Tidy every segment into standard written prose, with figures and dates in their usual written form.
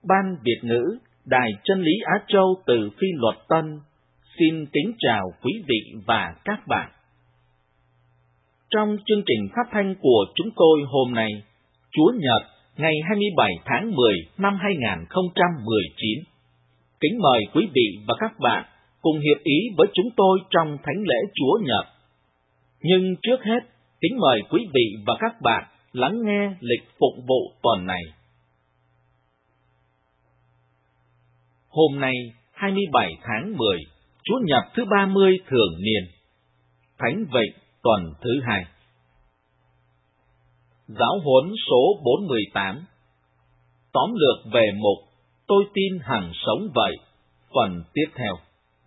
Ban Việt ngữ, Đài Chân lý Á Châu từ Phi Luật Tân, xin kính chào quý vị và các bạn. Trong chương trình phát thanh của chúng tôi hôm nay, Chúa Nhật, ngày 27 tháng 10 năm 2019, kính mời quý vị và các bạn cùng hiệp ý với chúng tôi trong Thánh lễ Chúa Nhật. Nhưng trước hết, kính mời quý vị và các bạn lắng nghe lịch phụng vụ tuần này. Hôm nay, 27 tháng 10, Chúa Nhật thứ 30 thường niên, Thánh Vịnh tuần thứ 2. Giáo huấn số 48. Tóm lược về mục Tôi tin hằng sống vậy, phần tiếp theo.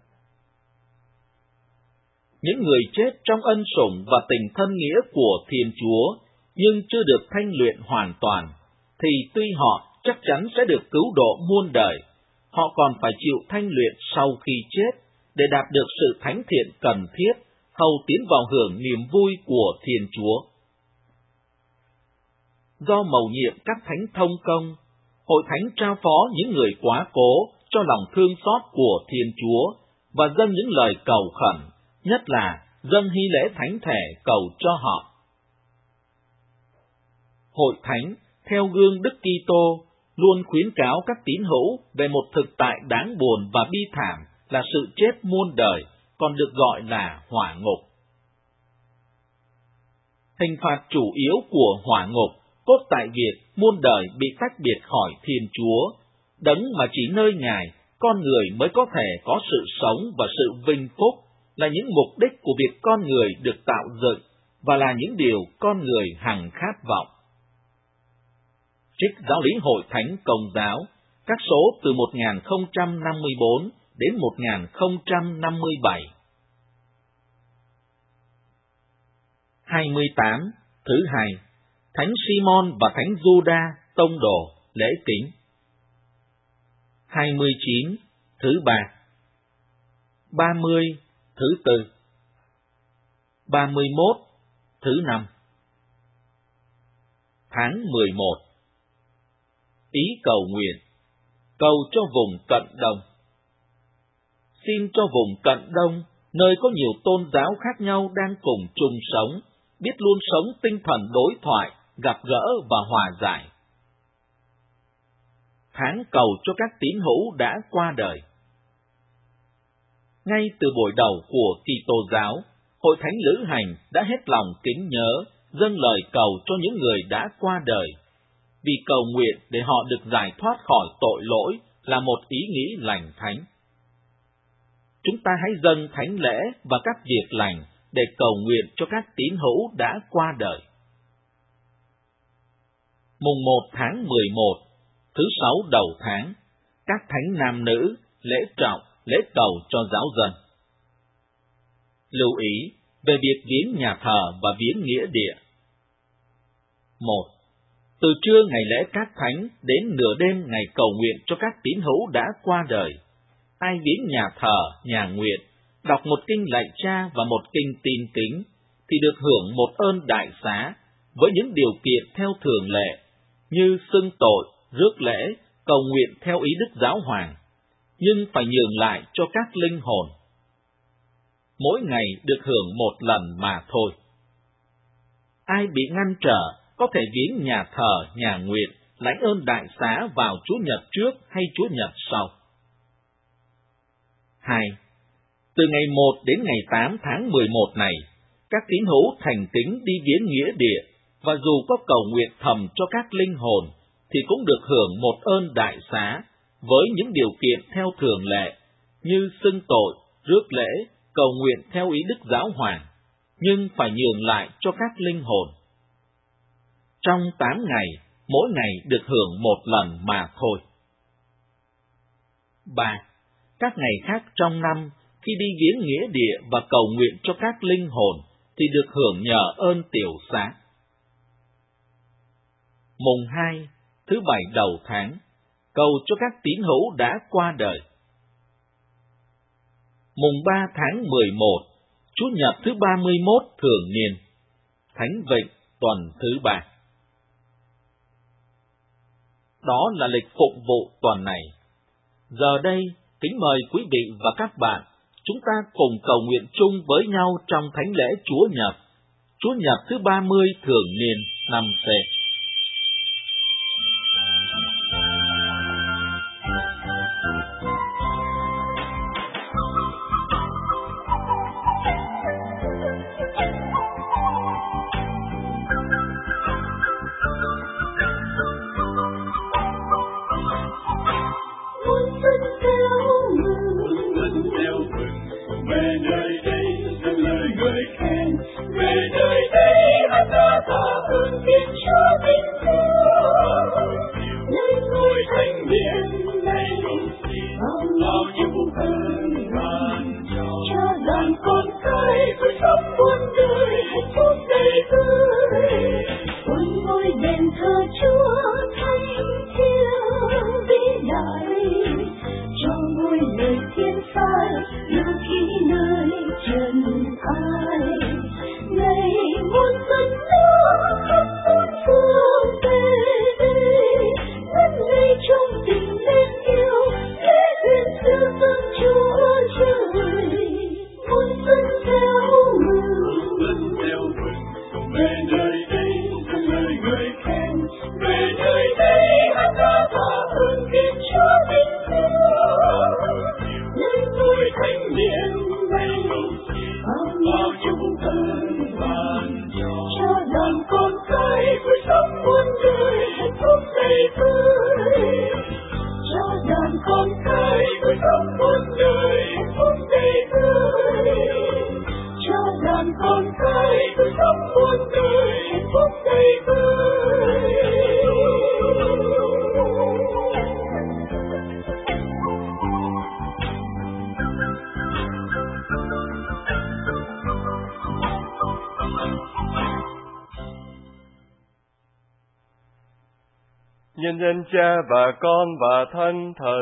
Những người chết trong ân sủng và tình thân nghĩa của Thiên Chúa, nhưng chưa được thanh luyện hoàn toàn, thì tuy họ chắc chắn sẽ được cứu độ muôn đời, họ còn phải chịu thanh luyện sau khi chết, để đạt được sự thánh thiện cần thiết, hầu tiến vào hưởng niềm vui của Thiên Chúa. Do mầu nhiệm các thánh thông công, Hội Thánh trao phó những người quá cố cho lòng thương xót của Thiên Chúa và dâng những lời cầu khẩn, nhất là dâng hy lễ thánh thể cầu cho họ. Hội Thánh, theo gương Đức Kitô, luôn khuyến cáo các tín hữu về một thực tại đáng buồn và bi thảm là sự chết muôn đời, còn được gọi là hỏa ngục. Hình phạt chủ yếu của hỏa ngục cốt tại việc muôn đời bị tách biệt khỏi Thiên Chúa, đấng mà chỉ nơi Ngài, con người mới có thể có sự sống và sự vinh phúc, là những mục đích của việc con người được tạo dựng và là những điều con người hằng khát vọng. Trích Giáo lý Hội Thánh Công giáo, các số từ 1054 đến 1057. 28. Thứ 2. Thánh Simon và Thánh Giuđa tông đồ lễ kính. 29. Thứ 3. 30. Thứ 4. 31. Thứ 5. Tháng 11. Ý cầu nguyện, cầu cho vùng Cận Đông. Xin cho vùng Cận Đông, nơi có nhiều tôn giáo khác nhau đang cùng chung sống, biết luôn sống tinh thần đối thoại, gặp gỡ và hòa giải. Tháng cầu cho các tín hữu đã qua đời. Ngay từ buổi đầu của Kitô giáo, Hội Thánh Lữ Hành đã hết lòng kính nhớ, dâng lời cầu cho những người đã qua đời, vì cầu nguyện để họ được giải thoát khỏi tội lỗi là một ý nghĩ lành thánh. Chúng ta hãy dâng thánh lễ và các việc lành để cầu nguyện cho các tín hữu đã qua đời. Mùng 1 tháng 11, thứ 6 đầu tháng, các thánh nam nữ, lễ trọng, lễ cầu cho giáo dân. Lưu ý về việc viếng nhà thờ và viếng nghĩa địa. 1. Từ trưa ngày lễ Các Thánh đến nửa đêm ngày cầu nguyện cho các tín hữu đã qua đời, ai viếng nhà thờ, nhà nguyện, đọc một kinh lạy Cha và một kinh tin kính, thì được hưởng một ơn đại xá với những điều kiện theo thường lệ, như xưng tội, rước lễ, cầu nguyện theo ý Đức Giáo Hoàng, nhưng phải nhường lại cho các linh hồn. Mỗi ngày được hưởng một lần mà thôi. Ai bị ngăn trở có thể viếng nhà thờ, nhà nguyện, lãnh ơn đại xá vào Chúa Nhật trước hay Chúa Nhật sau. 2. Từ ngày 1 đến ngày 8 tháng 11 này, các tín hữu thành kính đi viếng nghĩa địa, và dù có cầu nguyện thầm cho các linh hồn, thì cũng được hưởng một ơn đại xá, với những điều kiện theo thường lệ, như xưng tội, rước lễ, cầu nguyện theo ý Đức Giáo Hoàng, nhưng phải nhường lại cho các linh hồn. Trong 8 ngày, mỗi ngày được hưởng một lần mà thôi. 3. Các ngày khác trong năm, khi đi viếng nghĩa địa và cầu nguyện cho các linh hồn, thì được hưởng nhờ ơn tiểu xá. Mùng 2, thứ 7 đầu tháng, cầu cho các tín hữu đã qua đời. Mùng 3 tháng 11, Chủ nhật thứ 31 thường niên, Thánh Vịnh tuần thứ 3. Đó là lịch phụng vụ tuần này. Giờ đây, kính mời quý vị và các bạn, chúng ta cùng cầu nguyện chung với nhau trong thánh lễ Chúa Nhật thứ 30 thường niên năm C. Nhân danh Cha và Con và Thánh Thần.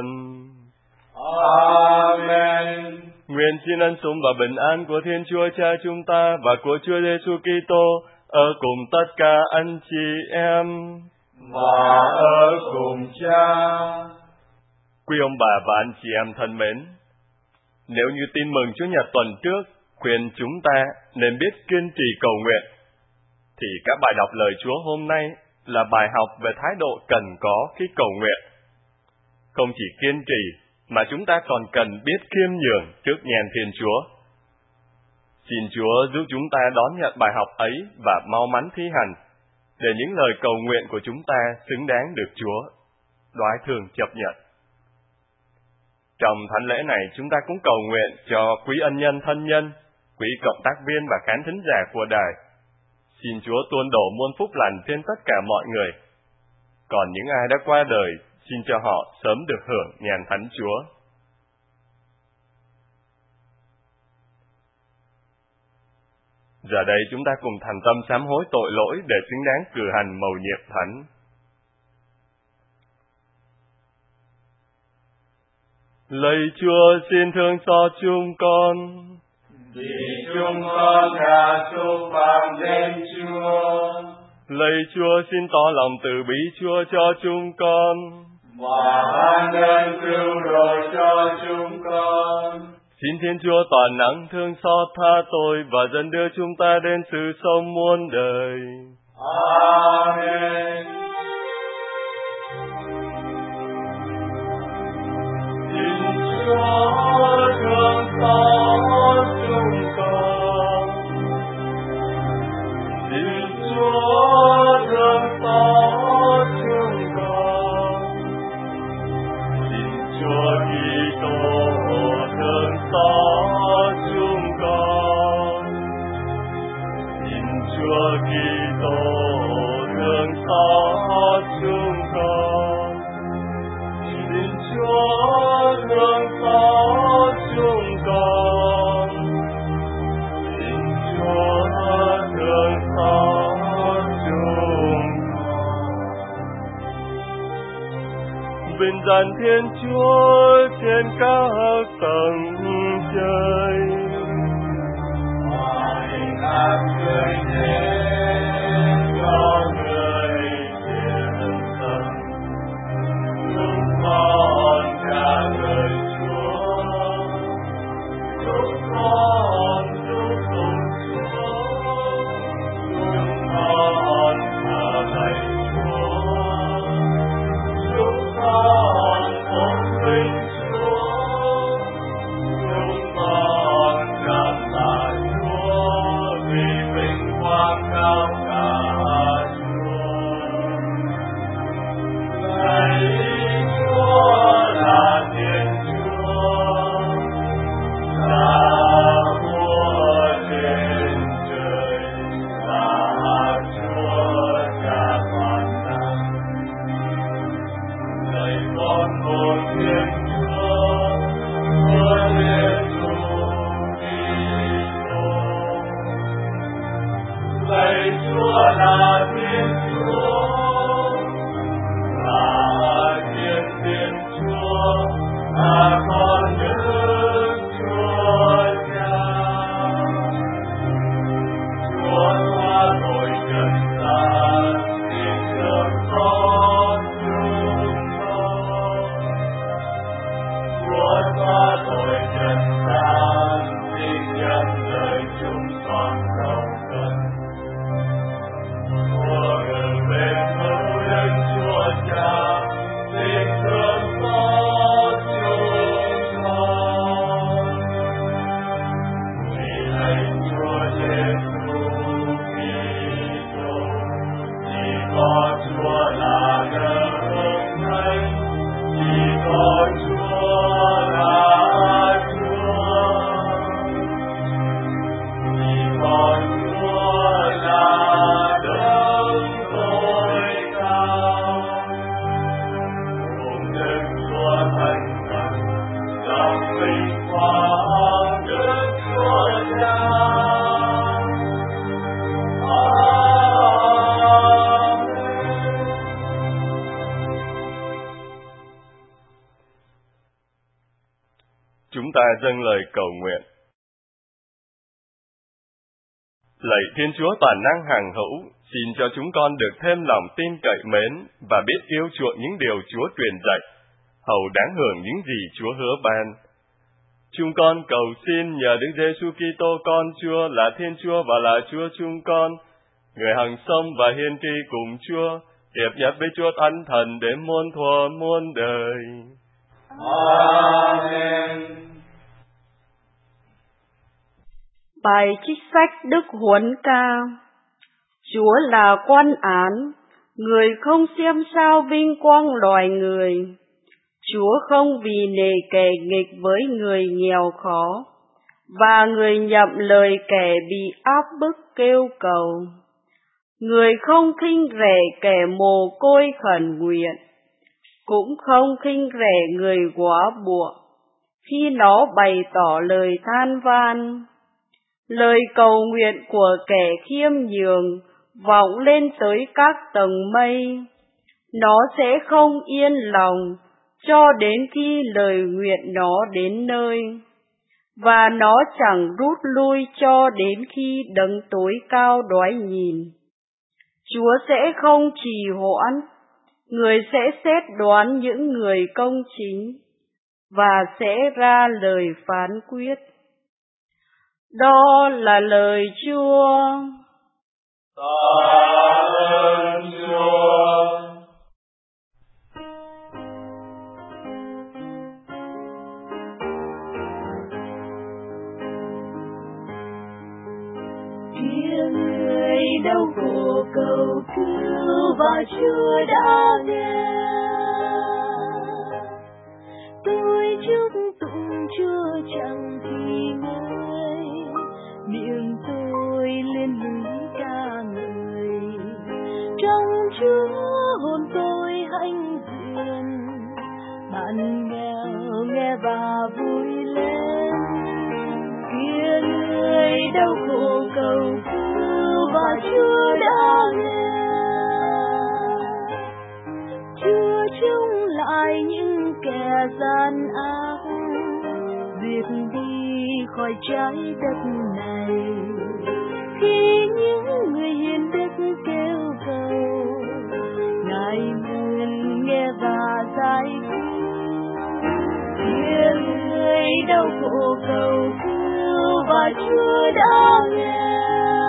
Amen. Nguyện xin ân sủng và bình an của Thiên Chúa Cha chúng ta và của Chúa Giêsu Kitô ở cùng tất cả anh chị em và ở cùng Cha. Quý ông bà và anh chị em thân mến, nếu như tin mừng Chúa Nhật tuần trước khuyên chúng ta nên biết kiên trì cầu nguyện, thì các bài đọc lời Chúa hôm nay là bài học về thái độ cần có khi cầu nguyện. Không chỉ kiên trì, mà chúng ta còn cần biết khiêm nhường trước nhen Thiên Chúa. Xin Chúa giúp chúng ta đón nhận bài học ấy và mau mắn thi hành, để những lời cầu nguyện của chúng ta xứng đáng được Chúa đoái thương chấp nhận. Trong thánh lễ này, chúng ta cũng cầu nguyện cho quý ân nhân thân nhân, quý cộng tác viên và khán thính giả của đài. Xin Chúa tuôn đổ muôn phúc lành trên tất cả mọi người. Còn những ai đã qua đời, xin cho họ sớm được hưởng nhàn thánh Chúa. Giờ đây chúng ta cùng thành tâm sám hối tội lỗi để xứng đáng cử hành mầu nhiệm thánh. Lạy Chúa xin thương xót chúng con, vì chúng con đã xúc phạm đến Chúa. Lạy Chúa xin tỏ lòng từ bi Chúa cho chúng con, và ban ơn cứu rỗi cho chúng con. Xin Thiên Chúa toàn năng thương xót tha tội và dẫn đưa chúng ta đến sự sống muôn đời. Amen. Xin Chúa thương xót chúng con. Xin Chúa thương xót chúng con. Xin Chúa Kitô thương xót chúng con. Xin Chúa Kitô thương xót chúng con. Xin Chúa thương xót chúng con. Xin Chúa thương xót chúng con. Vinh danh Thiên Chúa trên các tầng trời. Các người đến cho người thiên thần. Chúng ta dâng lời cầu nguyện. Lạy Thiên Chúa toàn năng hằng hữu, xin cho chúng con được thêm lòng tin cậy mến và biết yêu chuộng những điều Chúa truyền dạy, hầu đáng hưởng những gì Chúa hứa ban. Chúng con cầu xin nhờ Đức Giêsu Kitô con Chúa là Thiên Chúa và là Chúa chúng con, người hằng sống và hiền tri cùng Chúa, hiệp nhất với Chúa Thánh Thần đến muôn thuở muôn đời. Amen. Bài trích sách Đức Huấn Ca. Chúa là quan án, người không xem sao vinh quang loài người. Chúa không vì nề kẻ nghịch với người nghèo khó, và người nhậm lời kẻ bị áp bức kêu cầu. Người không khinh rẻ kẻ mồ côi khẩn nguyện, cũng không khinh rẻ người góa bụa, khi nó bày tỏ lời than van. Lời cầu nguyện của kẻ khiêm nhường vọng lên tới các tầng mây. Nó sẽ không yên lòng cho đến khi lời nguyện nó đến nơi, và nó chẳng rút lui cho đến khi Đấng tối cao đoái nhìn. Chúa sẽ không trì hoãn, người sẽ xét đoán những người công chính, và sẽ ra lời phán quyết. Đó là lời Chúa. Tạ ơn Chúa. Kia người đau khổ cầu cứu và Chúa đã nghe. Tôi chúc tụng Chúa chẳng thì ngơi, miệng tôi lên núi ca ngợi. Trong Chúa hồn tôi hãnh diện, bạn nghèo nghe và vui lên. Kia người đau khổ cầu cứu và Chúa đã nghe. Chúa chống lại những kẻ gian ác, diệt đi khỏi trái đất này. Khi những người hiền đức kêu cầu, Ngài muốn nghe và giải cứu. Kia người đau khổ cầu cứu và Chúa đã nghe.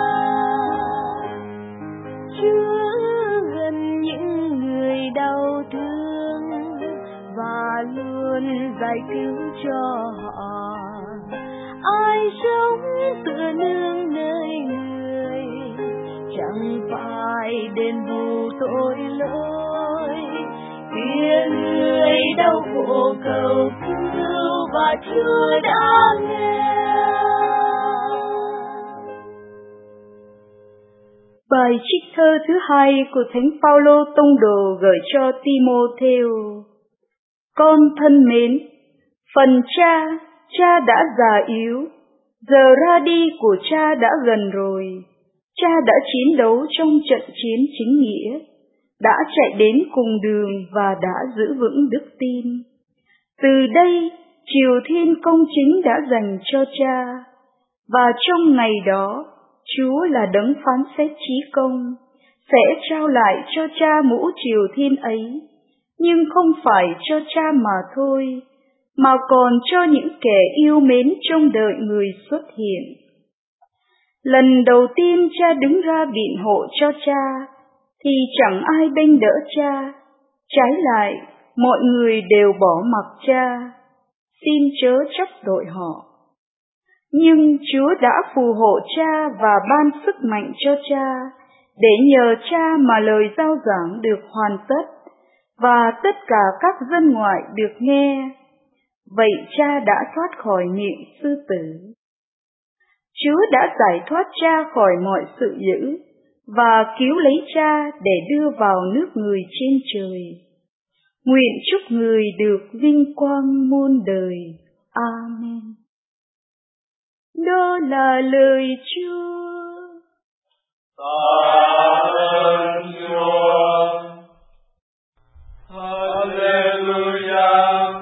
Chúa gần những người đau thương và luôn giải cứu cho họ. Ai sống tựa nương nơi người, chẳng phải đền bù tội lỗi. Kia người đau khổ cầu cứu và Chúa đã nghe. Bài trích thơ thứ hai của Thánh Phaolô tông đồ gửi cho Ti-mô-thêu. Con thân mến, phần cha đã già yếu, giờ ra đi của cha đã gần rồi. Cha đã chiến đấu trong trận chiến chính nghĩa, đã chạy đến cùng đường và đã giữ vững đức tin. Từ đây, triều thiên công chính đã dành cho cha, và trong ngày đó, Chúa là đấng phán xét chí công, sẽ trao lại cho cha mũ triều thiên ấy, nhưng không phải cho cha mà thôi, mà còn cho những kẻ yêu mến trông đợi người xuất hiện. Lần đầu tiên cha đứng ra biện hộ cho cha, thì chẳng ai bênh đỡ cha, trái lại, mọi người đều bỏ mặc cha, xin chớ trách tội họ. Nhưng Chúa đã phù hộ cha và ban sức mạnh cho cha, để nhờ cha mà lời giao giảng được hoàn tất, và tất cả các dân ngoại được nghe. Vậy cha đã thoát khỏi miệng sư tử. Chúa đã giải thoát cha khỏi mọi sự dữ, và cứu lấy cha để đưa vào nước người trên trời. Nguyện chúc người được vinh quang muôn đời. Amen. Đó là lời Chúa. Tạ ơn Chúa. Hallelujah,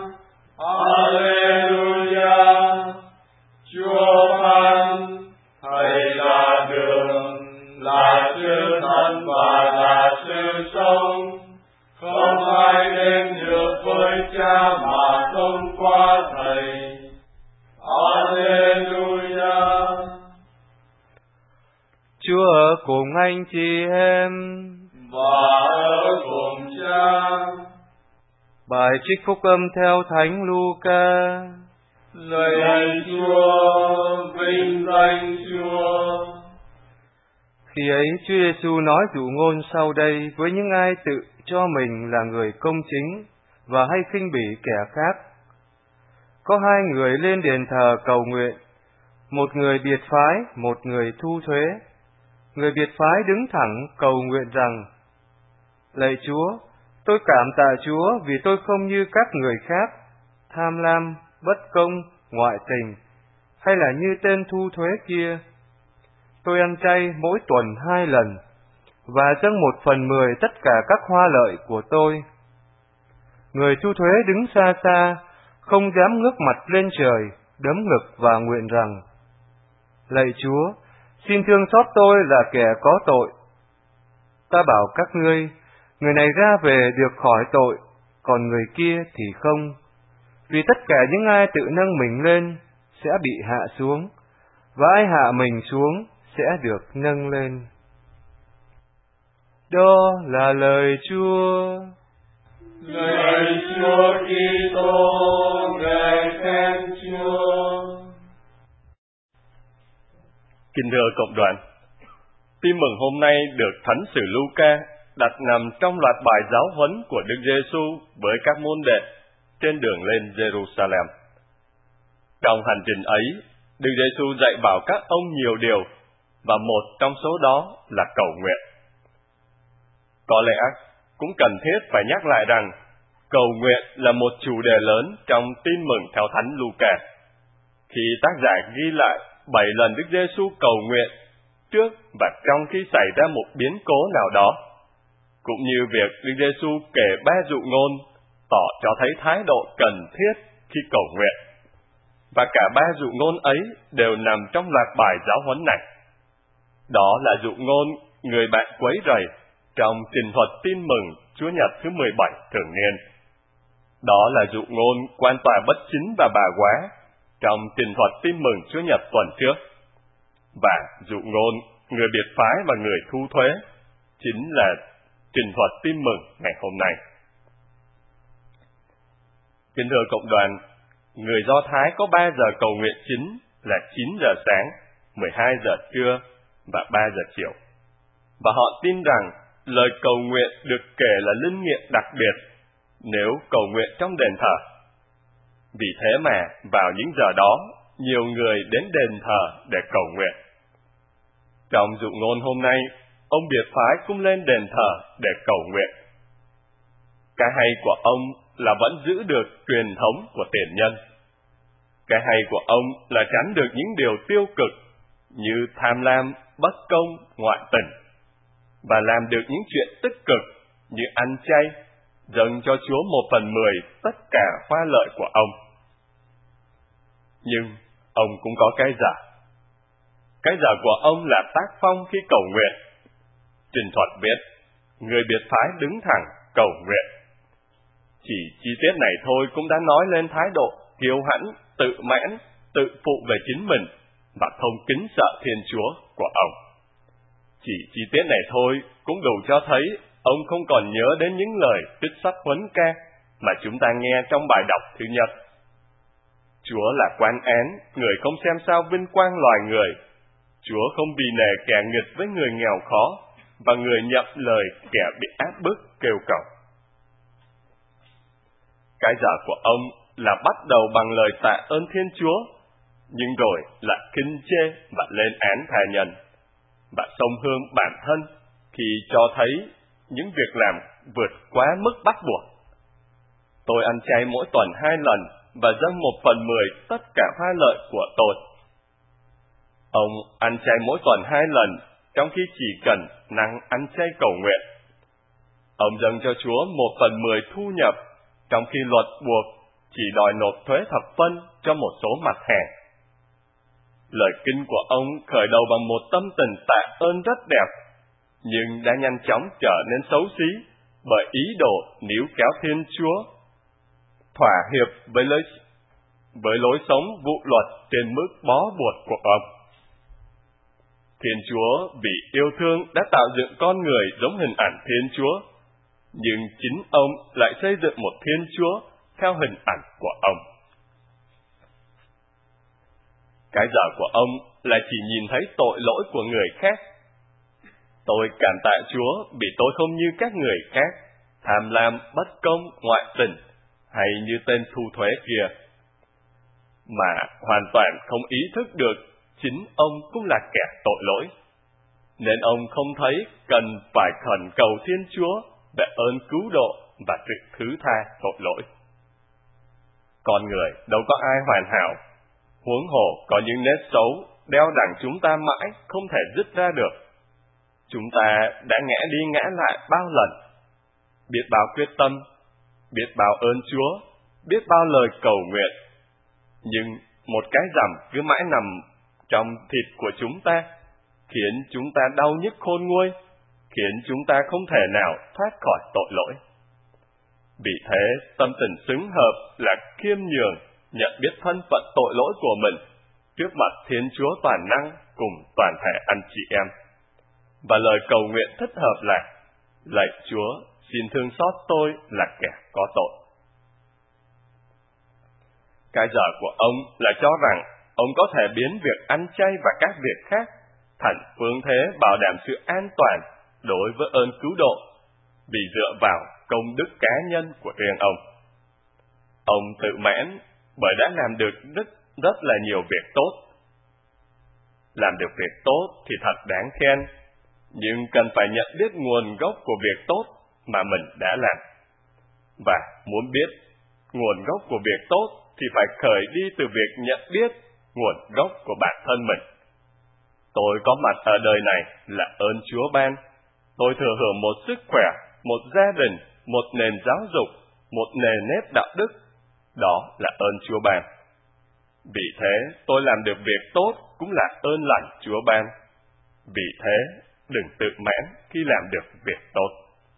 Hallelujah. Chúa phán, Thầy là đường, là sự thật và là sự sống. Không ai đến được với Cha mà không qua Thầy. Hallelujah. Chúa ở cùng anh chị em và ở cùng Cha. Bài trích phúc âm theo Thánh Luca. Lạy Chúa, vinh danh Chúa. Khi ấy Chúa Giêsu nói dụ ngôn sau đây với những ai tự cho mình là người công chính và hay khinh bỉ kẻ khác. Có hai người lên đền thờ cầu nguyện, một người biệt phái, một người thu thuế. Người biệt phái đứng thẳng cầu nguyện rằng: Lạy Chúa, tôi cảm tạ Chúa vì tôi không như các người khác, tham lam, bất công, ngoại tình, hay là như tên thu thuế kia. Tôi ăn chay mỗi tuần 2 lần, và dâng 1/10 tất cả các hoa lợi của tôi. Người thu thuế đứng xa xa, không dám ngước mặt lên trời, đấm ngực và nguyện rằng: Lạy Chúa, xin thương xót tôi là kẻ có tội. Ta bảo các ngươi, người này ra về được khỏi tội, còn người kia thì không. Vì tất cả những ai tự nâng mình lên sẽ bị hạ xuống, và ai hạ mình xuống sẽ được nâng lên. Đó là lời Chúa. Lạy Chúa Kitô, ngợi khen Chúa. Kính thưa cộng đoàn, tin mừng hôm nay được Thánh sử Luca đặt nằm trong loạt bài giáo huấn của Đức Giêsu với các môn đệ trên đường lên Jerusalem. Trong hành trình ấy, Đức Giêsu dạy bảo các ông nhiều điều, và một trong số đó là cầu nguyện. Có lẽ cũng cần thiết phải nhắc lại rằng cầu nguyện là một chủ đề lớn trong tin mừng theo Thánh Luca. Khi tác giả ghi lại 7 lần Đức Giêsu cầu nguyện trước và trong khi xảy ra một biến cố nào đó, cũng như việc Đức Giêsu kể 3 dụ ngôn tỏ cho thấy thái độ cần thiết khi cầu nguyện. Và cả 3 dụ ngôn ấy đều nằm trong loạt bài giáo huấn này. Đó là dụ ngôn người bạn quấy rầy trong trình thuật tin mừng Chúa Nhật thứ 17 thường niên. Đó là dụ ngôn quan tòa bất chính và bà góa trong trình thuật tin mừng Chúa Nhật tuần trước. Và dụ ngôn người biệt phái và người thu thuế chính là trình thuật tin mừng ngày hôm nay. Kính thưa cộng đoàn, người Do Thái có 3 giờ cầu nguyện chính là 9 giờ sáng, 12 giờ trưa và 3 giờ chiều. Và họ tin rằng lời cầu nguyện được kể là linh nghiệm đặc biệt nếu cầu nguyện trong đền thờ. Vì thế mà vào những giờ đó, nhiều người đến đền thờ để cầu nguyện. Trong dụ ngôn hôm nay, ông biệt phái cũng lên đền thờ để cầu nguyện. Cái hay của ông là vẫn giữ được truyền thống của tiền nhân. Cái hay của ông là tránh được những điều tiêu cực như tham lam, bất công, ngoại tình, và làm được những chuyện tích cực như ăn chay, dâng cho Chúa 1/10 tất cả hoa lợi của ông. Nhưng ông cũng có cái dở. Cái dở của ông là tác phong khi cầu nguyện. Trình thuật viết, người biệt phái đứng thẳng cầu nguyện. Chỉ chi tiết này thôi cũng đã nói lên thái độ kiêu hãnh, tự mãn, tự phụ về chính mình và không kính sợ Thiên Chúa của ông. Chỉ chi tiết này thôi cũng đủ cho thấy ông không còn nhớ đến những lời trích sách huấn ca mà chúng ta nghe trong bài đọc thứ nhất. Chúa là quan án, người không xem sao vinh quang loài người. Chúa không vì nề kẻ nghịch với người nghèo khó, và người nhậm lời kẻ bị áp bức kêu cầu. Cái dở của ông là bắt đầu bằng lời tạ ơn Thiên Chúa, nhưng rồi lại khinh chê và lên án tha nhân, và xông hương bản thân khi cho thấy những việc làm vượt quá mức bắt buộc. Tôi ăn chay mỗi tuần 2 lần và dâng 1/10 tất cả hoa lợi của tôi. Ông ăn chay mỗi tuần 2 lần, trong khi chỉ cần năng ăn chay cầu nguyện. Ông dâng cho Chúa 1/10 thu nhập, trong khi luật buộc chỉ đòi nộp thuế thập phân cho một số mặt hàng. Lời kinh của ông khởi đầu bằng một tâm tình tạ ơn rất đẹp, nhưng đã nhanh chóng trở nên xấu xí bởi ý đồ níu kéo Thiên Chúa, thỏa hiệp với lối sống vụ luật trên mức bó buộc của ông. Thiên Chúa vì yêu thương đã tạo dựng con người giống hình ảnh Thiên Chúa, nhưng chính ông lại xây dựng một Thiên Chúa theo hình ảnh của ông. Cái dở của ông là chỉ nhìn thấy tội lỗi của người khác. Tôi cảm tạ Chúa vì tôi không như các người khác, tham lam, bất công, ngoại tình, hay như tên thu thuế kia, mà hoàn toàn không ý thức được chính ông cũng là kẻ tội lỗi, nên ông không thấy cần phải khẩn cầu Thiên Chúa để ơn cứu độ và sự thứ tha tội lỗi. Con người đâu có ai hoàn hảo, huống hồ có những nết xấu đeo đẳng chúng ta mãi không thể dứt ra được. Chúng ta đã ngã đi ngã lại bao lần, biết bao quyết tâm, biết bao ơn Chúa, biết bao lời cầu nguyện, nhưng một cái rằm cứ mãi nằm trong thịt của chúng ta, khiến chúng ta đau nhức khôn nguôi, khiến chúng ta không thể nào thoát khỏi tội lỗi. Vì thế, tâm tình xứng hợp là khiêm nhường, nhận biết thân phận tội lỗi của mình trước mặt Thiên Chúa toàn năng cùng toàn thể anh chị em. Và lời cầu nguyện thích hợp là: lạy Chúa, xin thương xót tôi là kẻ có tội. Cái dở của ông là cho rằng ông có thể biến việc ăn chay và các việc khác thành phương thế bảo đảm sự an toàn đối với ơn cứu độ, vì dựa vào công đức cá nhân của riêng ông. Ông tự mãn bởi đã làm được rất là nhiều việc tốt. Làm được việc tốt thì thật đáng khen, nhưng cần phải nhận biết nguồn gốc của việc tốt mà mình đã làm. Và muốn biết nguồn gốc của việc tốt thì phải khởi đi từ việc nhận biết nguồn gốc của bản thân mình. Tôi có mặt ở đời này là ơn Chúa ban. Tôi thừa hưởng một sức khỏe, một gia đình, một nền giáo dục, một nền nếp đạo đức. Đó là ơn Chúa ban. Vì thế, tôi làm được việc tốt cũng là ơn lành Chúa ban. Vì thế, đừng tự mãn khi làm được việc tốt.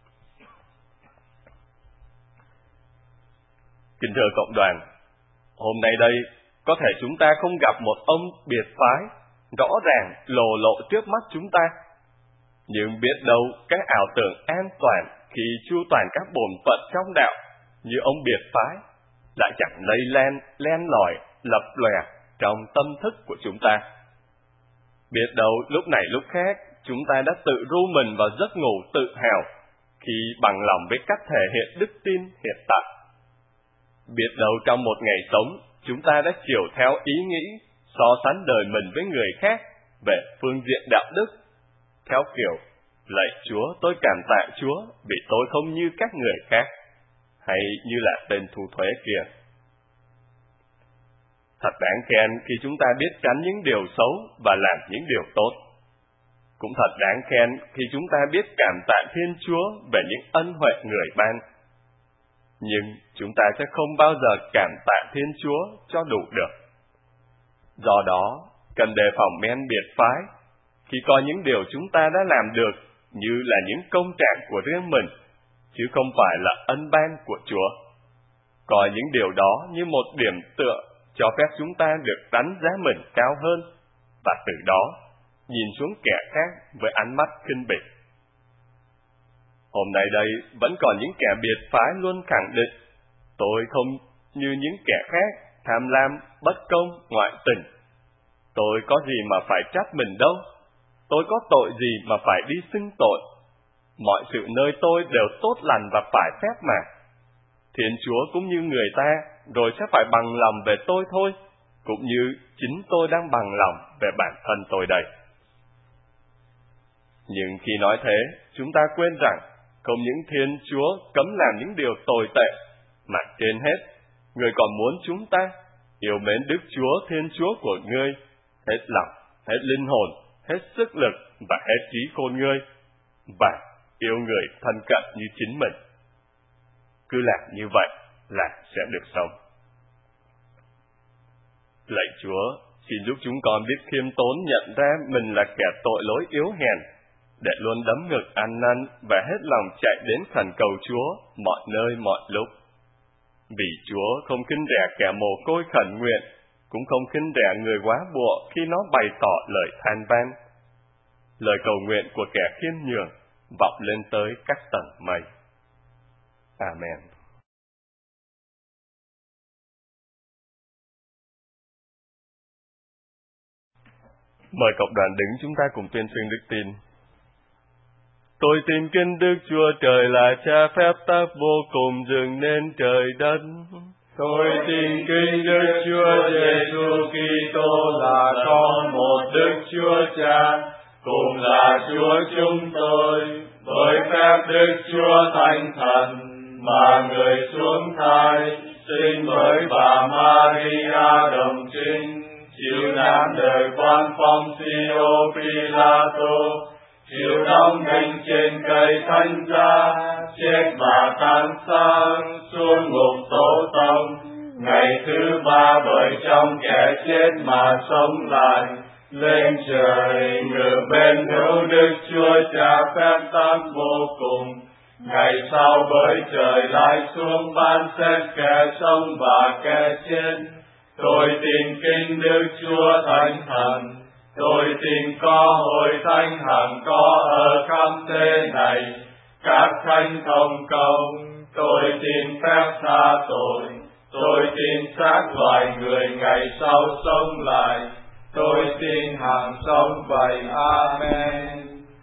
Kính thưa cộng đoàn, hôm nay đây, có thể chúng ta không gặp một ông biệt phái rõ ràng lồ lộ trước mắt chúng ta, nhưng biết đâu cái ảo tưởng an toàn khi chu toàn các bổn phận trong đạo như ông biệt phái lại chẳng lây lan, len lỏi, lập lòe trong tâm thức của chúng ta. Biết đâu lúc này lúc khác chúng ta đã tự ru mình vào giấc ngủ tự hào khi bằng lòng với cách thể hiện đức tin hiện tại. Biết đâu trong một ngày sống chúng ta đã chiều theo ý nghĩ so sánh đời mình với người khác về phương diện đạo đức, theo kiểu: lạy Chúa, tôi cảm tạ Chúa vì tôi không như các người khác, hay như là tên thu thuế kia. Thật đáng khen khi chúng ta biết tránh những điều xấu và làm những điều tốt. Cũng thật đáng khen khi chúng ta biết cảm tạ Thiên Chúa về những ân huệ Người ban. Nhưng chúng ta sẽ không bao giờ cảm tạ Thiên Chúa cho đủ được. Do đó, cần đề phòng men biệt phái, khi coi những điều chúng ta đã làm được như là những công trạng của riêng mình, chứ không phải là ân ban của Chúa. Coi những điều đó như một điểm tựa cho phép chúng ta được đánh giá mình cao hơn, và từ đó nhìn xuống kẻ khác với ánh mắt khinh bỉ. Hôm nay đây vẫn còn những kẻ biệt phái luôn khẳng định, tôi không như những kẻ khác, tham lam, bất công, ngoại tình. Tôi có gì mà phải trách mình đâu, tôi có tội gì mà phải đi xưng tội. Mọi sự nơi tôi đều tốt lành và phải phép mà. Thiên Chúa cũng như người ta, rồi sẽ phải bằng lòng về tôi thôi, cũng như chính tôi đang bằng lòng về bản thân tôi đây. Nhưng khi nói thế, chúng ta quên rằng, không những Thiên Chúa cấm làm những điều tồi tệ, mà trên hết, Người còn muốn chúng ta yêu mến Đức Chúa Thiên Chúa của Ngươi, hết lòng, hết linh hồn, hết sức lực và hết trí khôn Ngươi, và yêu người thân cận như chính mình. Cứ làm như vậy là sẽ được sống. Lạy Chúa, xin giúp chúng con biết khiêm tốn nhận ra mình là kẻ tội lỗi yếu hèn, để luôn đấm ngực ăn năn và hết lòng chạy đến khẩn cầu Chúa mọi nơi mọi lúc. Vì Chúa không khinh rẻ kẻ mồ côi khẩn nguyện, cũng không khinh rẻ người quá bụa khi nó bày tỏ lời than van. Lời cầu nguyện của kẻ khiêm nhường vọng lên tới các tầng mây. Amen. Mời cộng đoàn đứng chúng ta cùng tuyên xưng đức tin. Tôi tin kính Đức Chúa Trời là Cha phép tác vô cùng dựng nên trời đất. Tôi tin kính Đức Chúa Giêsu Kitô là con một Đức Chúa Cha, cùng là Chúa chúng tôi, với phép Đức Chúa Thánh Thần, mà người xuống thai, sinh với bà Maria đồng trinh, chịu nạn đời quan Poncio Pilato, chịu đóng đinh trên cây thánh giá, chết và tan xác, xuống ngục tổ tông, ngày thứ ba bởi trong kẻ chết mà sống lại, lên trời ngự bên hữu Đức Chúa Cha phép tác vô cùng. Ngày sau bởi trời lại xuống ban xét kẻ sống và kẻ chết. Tôi tin kính Đức Chúa Thánh Thần. Tôi tin có hội thánh hằng có ở khắp thế này, các thánh thông công. Tôi tin phép tha tội. Tôi tin xác loài người ngày sau sống lại. Tôi tin hằng sống vậy. Amen.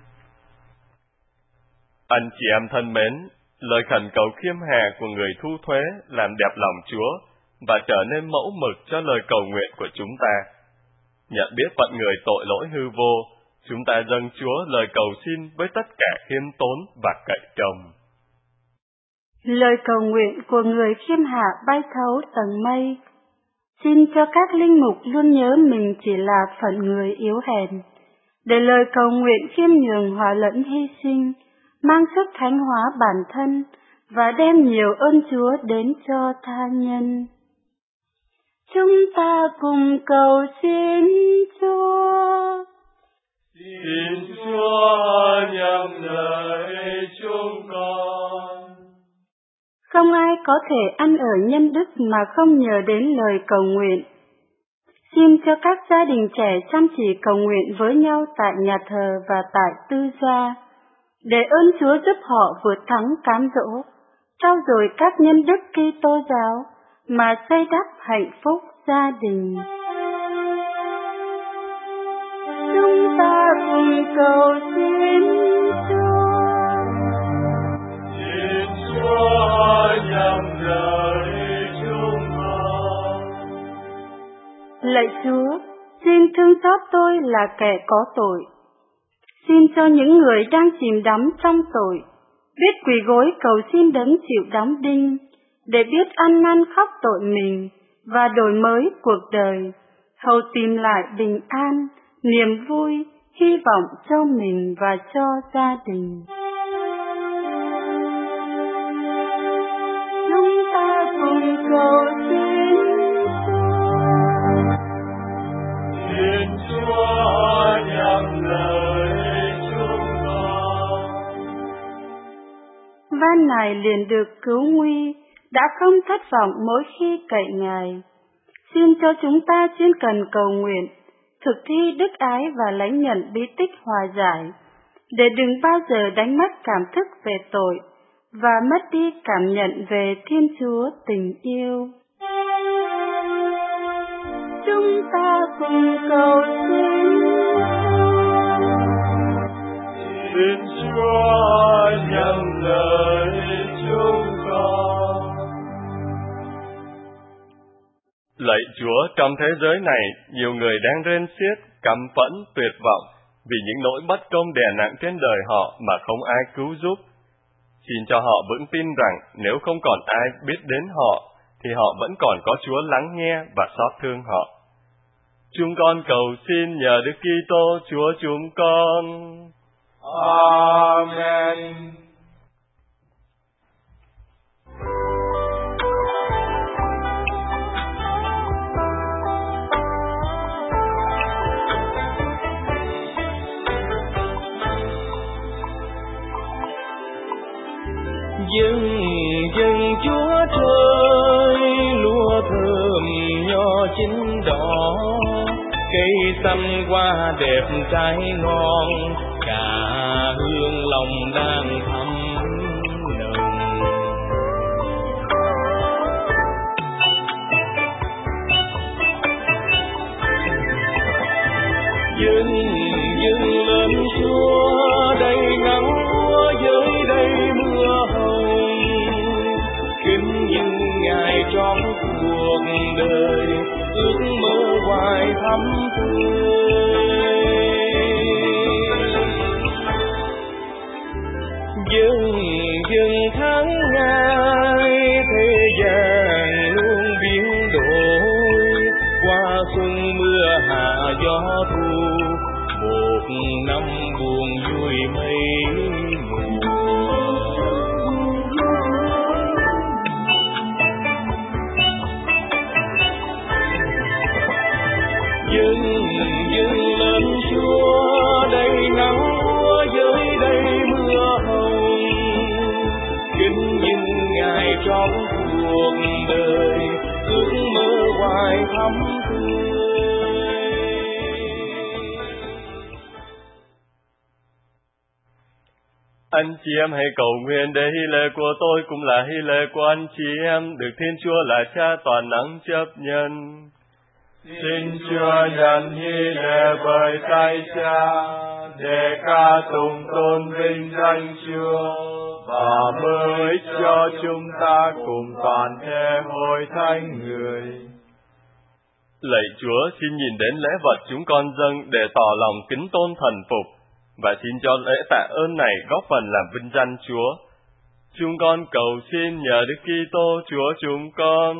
Anh chị em thân mến, lời khẩn cầu khiêm hà của người thu thuế làm đẹp lòng Chúa và trở nên mẫu mực cho lời cầu nguyện của chúng ta. Nhận biết phận người tội lỗi hư vô, chúng ta dâng Chúa lời cầu xin với tất cả khiêm tốn và cậy trông. Lời cầu nguyện của người khiêm hạ bay thấu tầng mây. Xin cho các linh mục luôn nhớ mình chỉ là phận người yếu hèn, để lời cầu nguyện khiêm nhường hòa lẫn hy sinh, mang sức thánh hóa bản thân và đem nhiều ơn Chúa đến cho tha nhân. Chúng ta cùng cầu xin Chúa. Xin Chúa nhậm lời chúng con. Không ai có thể ăn ở nhân đức mà không nhờ đến lời cầu nguyện. Xin cho các gia đình trẻ chăm chỉ cầu nguyện với nhau tại nhà thờ và tại tư gia, để ơn Chúa giúp họ vượt thắng cám dỗ, trau dồi các nhân đức Kitô giáo mà xây đắp hạnh phúc gia đình. Chúng ta cùng cầu xin Chúa. Xin Chúa nhậm lời chúng con. Lạy Chúa, xin thương xót tôi là kẻ có tội. Xin cho những người đang chìm đắm trong tội biết quỳ gối cầu xin đấng chịu đóng đinh, để biết ăn năn khóc tội mình và đổi mới cuộc đời, hầu tìm lại bình an, niềm vui, hy vọng cho mình và cho gia đình. Chúng ta cùng cầu xin Thiên Chúa nhậm lời chúng con. van này liền được cứu nguy, đã không thất vọng mỗi khi cậy Ngài. Xin cho chúng ta chuyên cần cầu nguyện, thực thi đức ái và lãnh nhận bí tích hòa giải, để đừng bao giờ đánh mất cảm thức về tội và mất đi cảm nhận về Thiên Chúa tình yêu. Chúng ta cùng cầu xin. Xin Chúa nhậm lời chúng con. Lạy Chúa, trong thế giới này, nhiều người đang rên xiết, căm phẫn, tuyệt vọng vì những nỗi bất công đè nặng trên đời họ mà không ai cứu giúp. Xin cho họ vững tin rằng nếu không còn ai biết đến họ, thì họ vẫn còn có Chúa lắng nghe và xót thương họ. Chúng con cầu xin nhờ Đức Kitô Chúa chúng con. Amen. Dâng dâng Chúa trời, lúa thơm nho chín đỏ, cây xanh hoa đẹp trái ngon, cả hương lòng đang thắm nồng. Dâng dâng lên Chúa, đây nắng úa dưới đây mưa hồng, kính những ngày trong cuộc đời, ước mơ hoài thắm tươi. Dâng dâng tháng ngày, thế gian luôn biến đổi, qua xuân mưa hạ gió thu, một năm buồn vui mấy mùa. Dâng dâng lên Chúa, đây nắng úa dưới đây mưa hồng, kính những ngày trong cuộc đời, ước mơ hoài thắm tươi. Anh chị em hãy cầu nguyện để hy lễ của tôi cũng là hy lễ của anh chị em, được Thiên Chúa là Cha toàn năng chấp nhận. Xin Chúa nhận hy lễ bởi tay Cha, để ca tụng tôn vinh danh Chúa, và mơ ích cho chúng ta cùng toàn thể hội thánh người. Lạy Chúa, xin nhìn đến lễ vật chúng con dâng để tỏ lòng kính tôn thần phục, và xin cho lễ tạ ơn này góp phần làm vinh danh Chúa. Chúng con cầu xin nhờ Đức Kitô Chúa chúng con.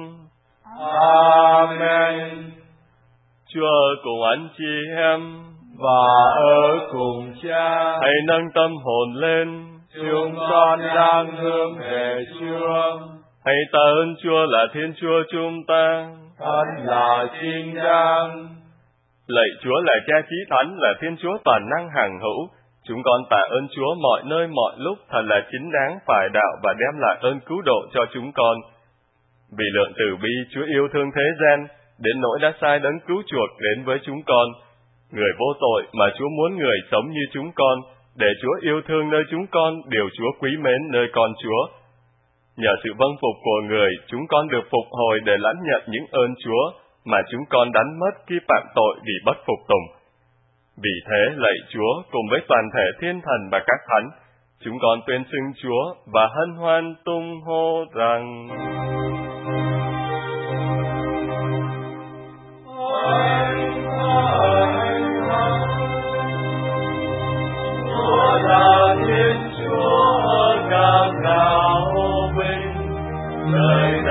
Amen. Chúa ở cùng anh chị em, và ở cùng Cha. hãy nâng tâm hồn lên. Chúng con đang hướng về Chúa. Hãy tạ ơn Chúa là Thiên Chúa chúng ta. Thật là chính đáng. Lạy Chúa là Cha Chí Thánh, là Thiên Chúa toàn năng hằng hữu. Chúng con tạ ơn Chúa mọi nơi mọi lúc, thật là chính đáng, phải đạo và đem lại ơn cứu độ cho chúng con. Vì lượng từ bi, Chúa yêu thương thế gian, đến nỗi đã sai đấng cứu chuộc đến với chúng con. Người vô tội mà Chúa muốn người sống như chúng con, để Chúa yêu thương nơi chúng con, điều Chúa quý mến nơi con Chúa. Nhờ sự vâng phục của người, chúng con được phục hồi để lãnh nhận những ơn Chúa mà chúng con đánh mất khi phạm tội vì bất phục tùng. Vì thế, lạy Chúa, cùng với toàn thể thiên thần và các thánh, chúng con tuyên xưng Chúa và hân hoan tung hô rằng: Chúa là Thiên Chúa, các đạo vinh, lời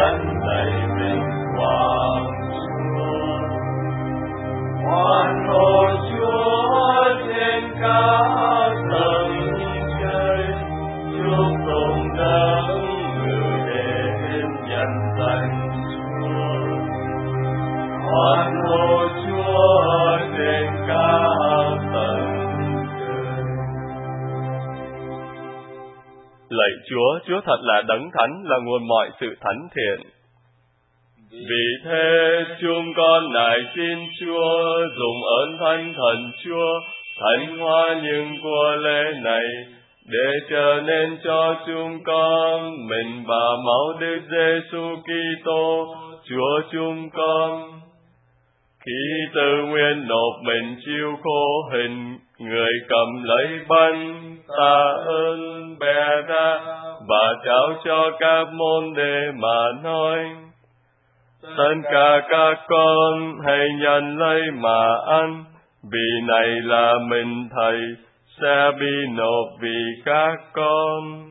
Chúa thật là đấng thánh, là nguồn mọi sự thánh thiện. Vì thế chúng con nài xin Chúa dùng ơn Thánh Thần Chúa thánh hóa những của lễ này, để trở nên cho chúng con mình và máu Đức Giêsu Kitô Chúa chúng con. Khi tự nguyện nộp mình chịu khổ hình, người cầm lấy bánh tạ ơn bè ra và trao cho các môn đệ mà nói: tất cả các con hãy nhận lấy mà ăn, vì này là mình Thầy sẽ bị nộp vì các con.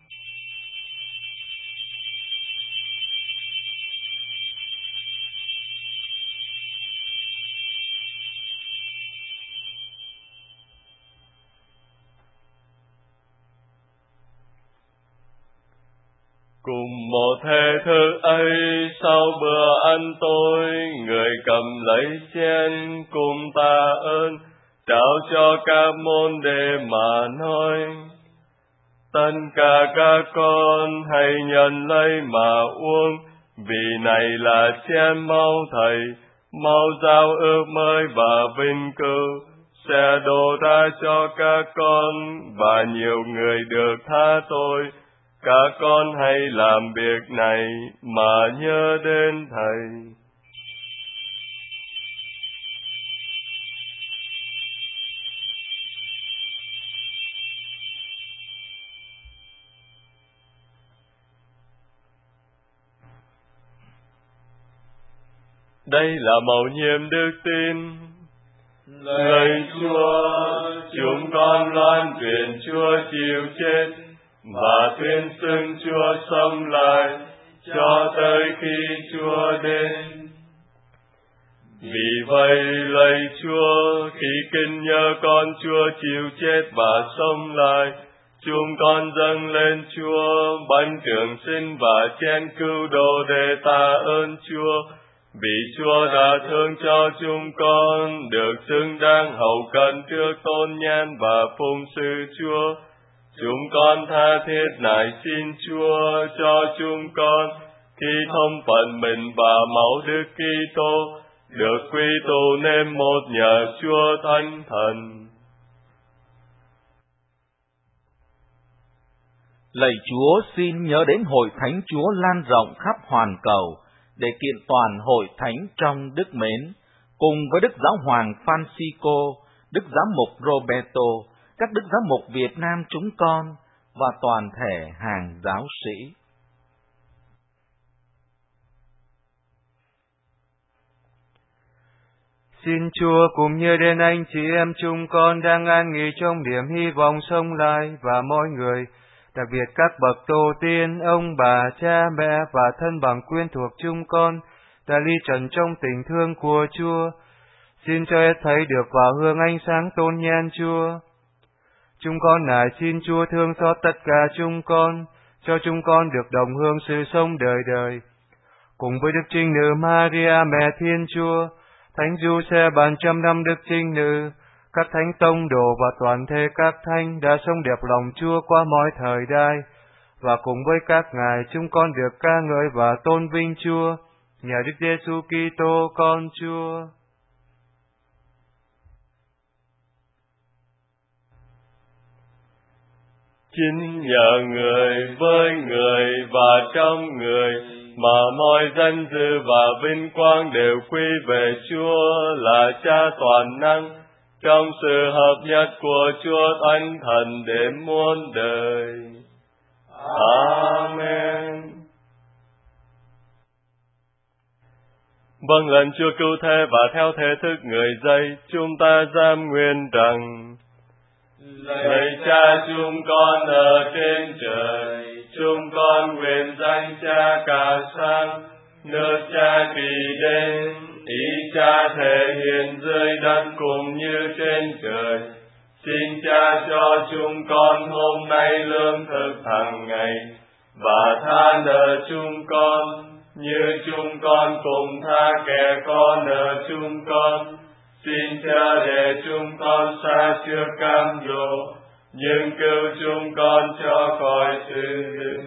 Cùng một thể thức ấy, sau bữa ăn tối, người cầm lấy chén cùng tạ ơn, trao cho các môn đệ mà nói: tất cả các con hãy nhận lấy mà uống, vì này là chén máu Thầy, máu giao ước mới và vinh cửu, sẽ đổ ra cho các con, và nhiều người được tha tội. Các con hãy làm việc này mà nhớ đến Thầy. Đây là mầu nhiệm đức tin. Lạy Chúa, chúng con loan truyền Chúa chịu chết và tuyên xưng Chúa sống lại cho tới khi Chúa đến. Vì vậy, lạy Chúa, khi kinh nhớ con Chúa chịu chết và sống lại, chúng con dâng lên Chúa bánh trường sinh và chén cứu độ để tạ ơn Chúa, vì Chúa đã thương cho chúng con được xứng đáng hầu cận trước tôn nhan và phụng sự Chúa. Chúng con tha thiết nài xin Chúa cho chúng con khi thông phận mình và máu Đức Kitô được quy tụ nên một nhờ Chúa Thánh Thần. Lạy Chúa, xin nhớ đến hội thánh Chúa lan rộng khắp hoàn cầu để kiện toàn hội thánh trong đức mến, cùng với Đức Giáo hoàng Francisco, Đức Giám mục Roberto, các Đức Giám mục Việt Nam chúng con và toàn thể hàng giáo sĩ. Xin Chúa cùng như đến anh chị em chúng con đang an nghỉ trong niềm hy vọng sống lại, và mỗi người, đặc biệt các bậc tổ tiên, ông bà, cha mẹ và thân bằng quyến thuộc chúng con đã ly trần trong tình thương của Chúa. Xin cho hết thấy được vào hương ánh sáng tôn nhan Chúa. Chúng con nài xin Chúa thương xót tất cả chúng con, cho chúng con được đồng hương sự sống đời đời. Cùng với Đức Trinh Nữ Maria Mẹ Thiên Chúa, Thánh Giuse bàn trăm năm Đức Trinh Nữ, các thánh tông đồ và toàn thể các thánh đã sống đẹp lòng Chúa qua mọi thời đại, và cùng với các ngài chúng con được ca ngợi và tôn vinh Chúa, nhờ Đức Giêsu Kitô con Chúa. Chính nhờ người, với người và trong người mà mọi danh dự và vinh quang đều quy về Chúa là Cha toàn năng, trong sự hợp nhất của Chúa Thánh Thần đến muôn đời. Amen. Vâng lệnh Chúa cứu thế và theo thể thức người dạy, chúng ta giam nguyện rằng: lạy Cha chúng con ở trên trời, chúng con nguyện danh Cha cả sang, nước Cha kỳ đến, ý Cha thể hiện dưới đất cũng như trên trời. Xin Cha cho chúng con hôm nay lương thực hàng ngày, và tha nợ chúng con như chúng con cùng tha kẻ có nợ chúng con. Xin Cha để chúng con xa trước cam dỗ, nhưng cứu chúng con cho khỏi sự dữ.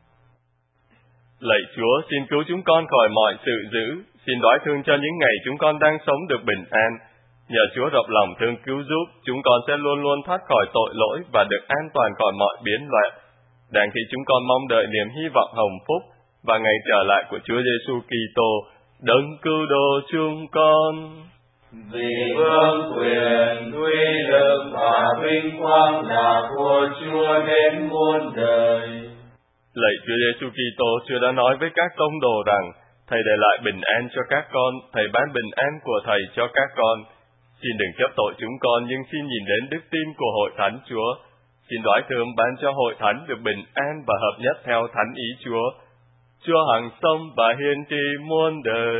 Lạy Chúa, xin cứu chúng con khỏi mọi sự dữ, xin đoái thương cho những ngày chúng con đang sống được bình an. Nhờ Chúa rộng lòng thương cứu giúp, chúng con sẽ luôn luôn thoát khỏi tội lỗi và được an toàn khỏi mọi biến loạn. Đang khi chúng con mong đợi niềm hy vọng hồng phúc và ngày trở lại của Chúa Giêsu Kitô, đấng cứu độ chúng con. Vì vương quyền, uy lực và vinh quang là của Chúa đến muôn đời. Lạy Chúa Giêsu Kitô, Chúa đã nói với các tông đồ rằng Thầy để lại bình an cho các con, Thầy ban bình an của Thầy cho các con. Xin đừng chấp tội chúng con, nhưng xin nhìn đến đức tin của Hội Thánh Chúa. Xin đoái thương ban cho Hội Thánh được bình an và hợp nhất theo thánh ý Chúa. Chúa hằng sống và hiền trị muôn đời.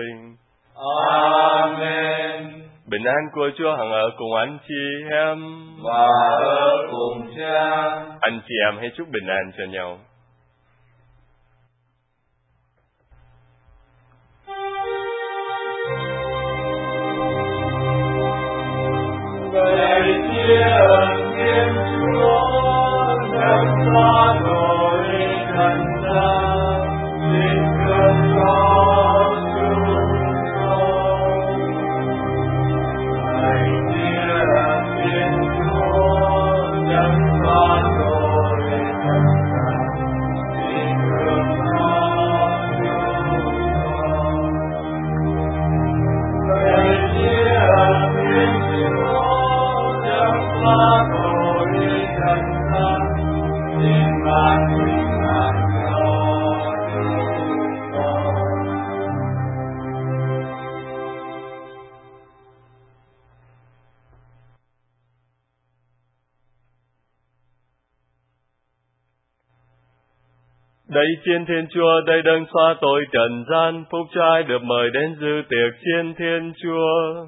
Amen. Bình an của Chúa hằng ở cùng anh chị em và ở cùng Cha. Anh chị em hãy chúc bình an cho nhau. Lạy Thiên Chúa, đấng xóa tội trần gian, xin thương xót chúng con. Lạy Thiên Chúa, đấng xóa tội trần gian, xin thương xót chúng con. Lạy Thiên Chúa, xóa tội trần gian, xin ban bình an cho chúng con. Đây Chiên Thiên Chúa, đây đấng xóa tội trần gian, phúc cho ai được mời đến dự tiệc Chiên Thiên Chúa.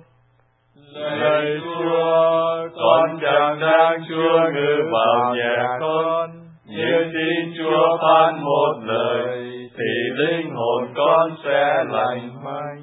Lạy Chúa, con chẳng đáng Chúa ngự vào nhà con, nhưng xin Chúa phán một lời, thì linh hồn con sẽ lành mạnh.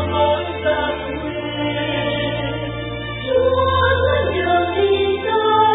Chúa dẫn đường đi tới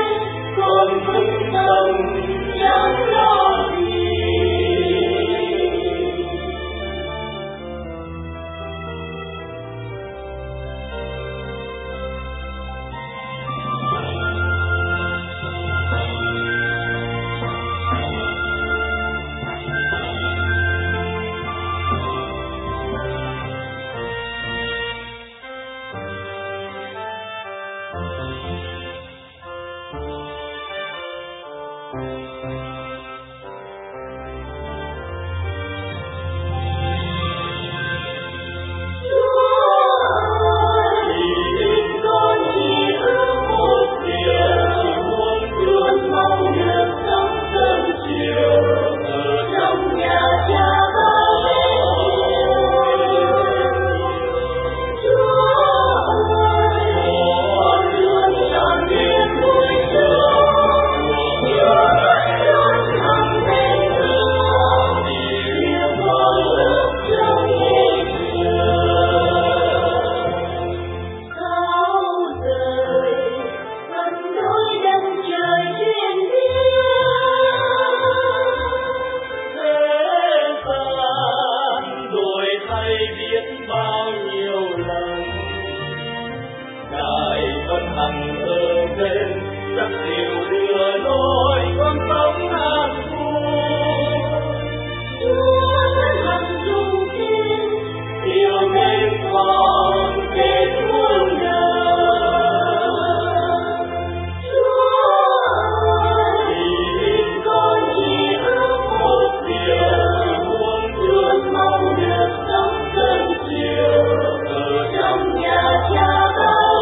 biết bao nhiêu lần. Ngài vẫn hằng ở bên, dắt dìu đưa lối con sống an vui. Chúa vẫn hằng dung tin, yêu mến con đến muôn đời. Chúa ơi, con chỉ ước một điều, muốn luôn mong được sống cơn chiều ở trong nhà Cha bao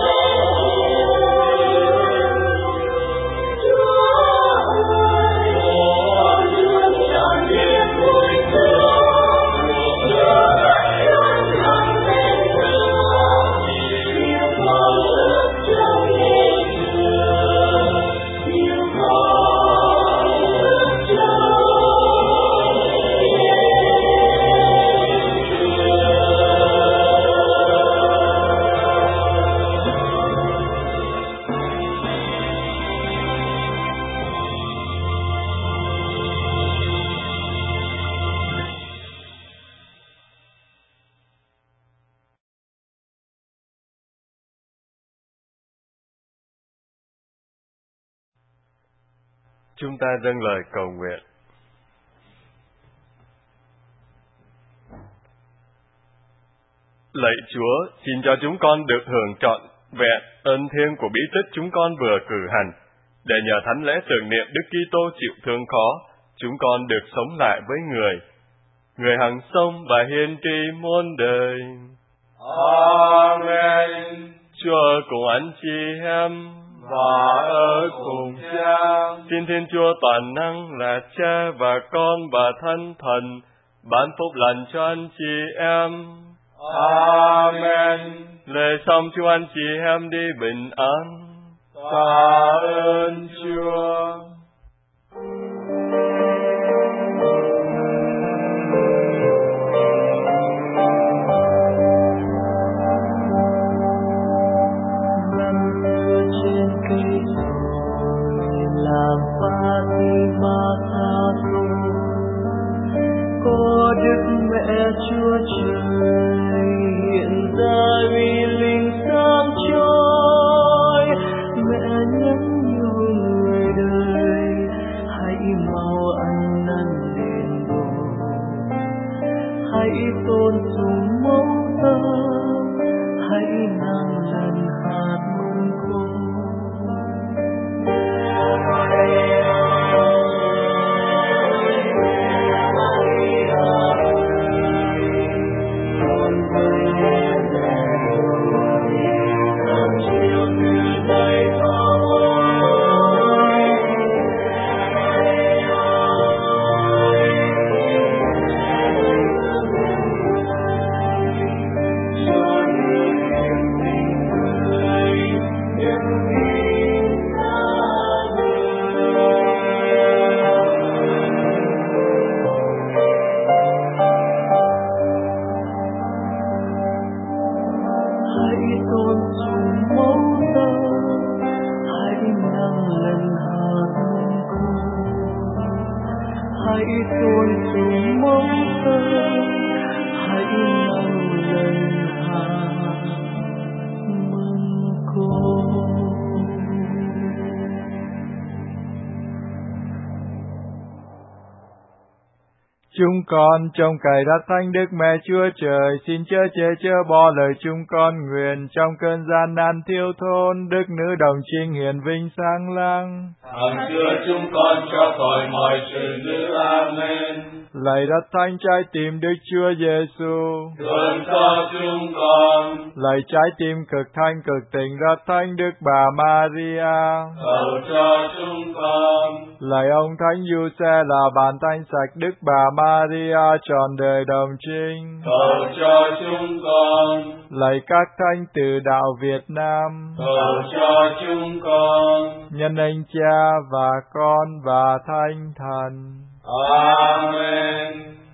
Chúng ta dâng lời cầu nguyện. Lạy Chúa, xin cho chúng con được hưởng trọn vẹn ơn thiêng của bí tích chúng con vừa cử hành, để nhờ thánh lễ tưởng niệm Đức Kitô chịu thương khó, chúng con được sống lại với Người hằng sống và hiền tri muôn đời. Amen. Chúa cùng anh chị em và ở cùng Cha. Xin Thiên Chúa toàn năng là Cha và Con và Thánh Thần ban phúc lành cho anh chị em. Amen. Lễ xong chúc anh chị em đi bình an. Tạ ơn Chúa. Có Đức Mẹ Chúa Trời hiện ra vì linh sáng chói, mẹ nhắn nhủ người đời hãy mau ăn năn đền tội, hãy tôn sùng mẫu thân, hãy nâng lần hạt mừng khôn. Chúng con trong cậy đặt thánh Đức Mẹ Chúa Trời, xin chớ chê chớ bỏ lời chúng con nguyện trong cơn gian nan thiếu thốn, Đức Nữ Đồng Trinh hiển vinh sáng láng. Hằng chứa chúng con cho khỏi mọi sự dữ. Amen. Lạy đặt thánh trái tim Đức Chúa Giêsu, thương cho chúng con. Lạy trái tim cực thanh cực tình đặt thánh Đức Bà Maria, cầu cho chúng con. Lạy ông Thánh Giuse là bàn tay sạch Đức Bà Maria trọn đời đồng trinh, cầu cho chúng con. Lạy các thánh từ đạo Việt Nam, cầu cho chúng con. nhân anh Cha và Con và Thánh Thần. Amen.